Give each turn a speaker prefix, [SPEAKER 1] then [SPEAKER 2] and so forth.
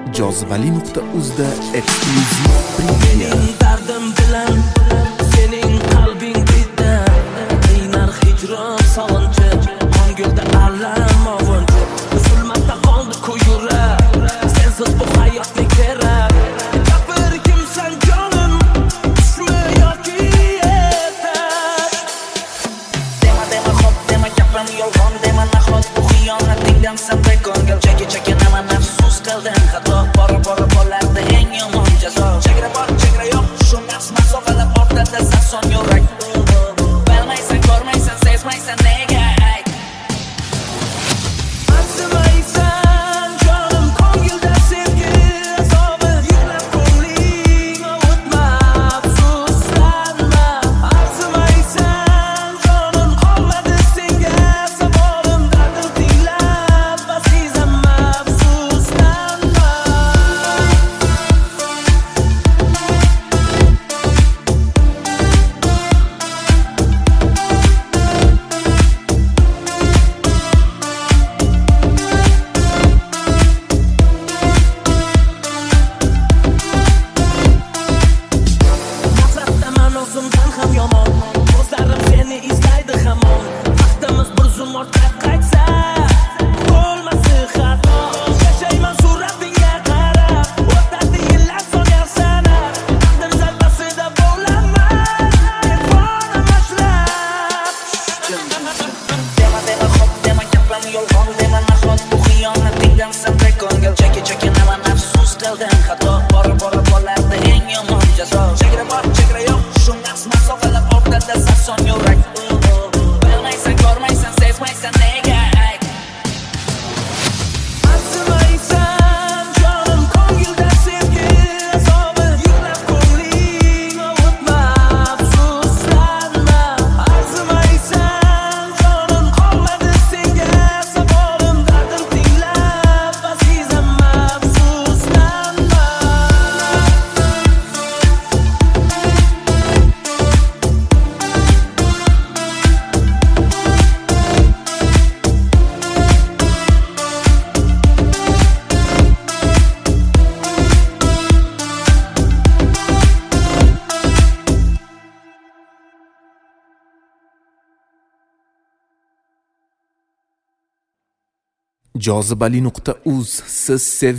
[SPEAKER 1] Jozibali.uzda eksklyuziv premyera.
[SPEAKER 2] Mening dardim bilan sening qalbing bitta qiynar hijron sog'inchi ko'ngilda alam ovunchi zulmatda qoldi ko'yura sensiz bu hayotni kerak gapir kimsan jonim tushmi yoki ertak
[SPEAKER 3] dema xo'p dema gapim yolg'on dema nahot bu xiyonatingdan sabr ko'ngil cheki nima afsus qildim xato bora bo'lardi eng yomon jazo chegara bor chegara yo'q shu nafs masofalar o'rtada sarson yurak bilmaysan ko'rmaysan sezmaysan nega
[SPEAKER 2] arzimaysan jonim ko'ngilda sevgi azobi yuklab ko'ngling ovutma afsuslanma arzimaysan jonim qolmadi senga sabolim dardim tinglab azizam afsuslanma nafratdaman o'zimdan ham yomon ko'zlarim seni izlaydi hamon vaqtimiz bir zum ortga qaytsa bo'lmasi xato yashayman suratingga qarab o'tadi yillar soniya sanab taqdir zarrasida bo'laman telefon mashlab
[SPEAKER 3] dema xo'p dema gapim yolg'on dema nahot bu xiyonatingdan sabr ko'ngil cheki nima afsus qildim xato bora bo'lardi eng yomon jazo chegara bor chegara yo'q shu nafs masofalar o'rtada sarson yurak bilmaysan ko'rmaysan sezmaysan nega
[SPEAKER 2] arzimaysan jonim ko'ngilda sevgi azobi yuklab ko'ngling ovutma afsuslanma arzimaysan jonim qolmadi senga sabolim dardim tinglab azizam afsuslanma
[SPEAKER 1] Jozibali.uz siz